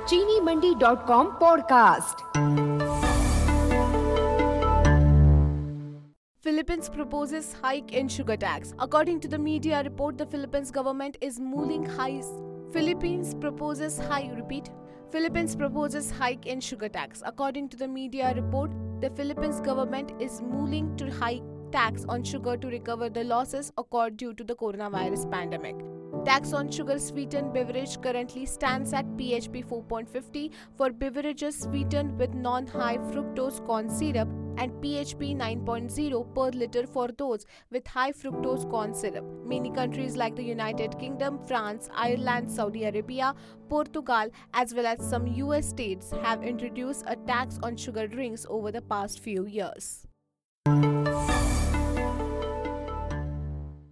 चीनीमंडी.com podcast. Philippines proposes hike in sugar tax. According to the media report, the Philippines government is mooling highs. Philippines proposes hike in sugar tax. According to the media report, the Philippines government is mooling to hike tax on sugar to recover the losses occurred due to the coronavirus pandemic. Tax on sugar sweetened beverage currently stands at PHP 4.50 for beverages sweetened with non-high fructose corn syrup and PHP 9.0 per liter for those with high fructose corn syrup. Many countries like the United Kingdom, France, Ireland, Saudi Arabia, Portugal, as well as some US states have introduced a tax on sugar drinks over the past few years.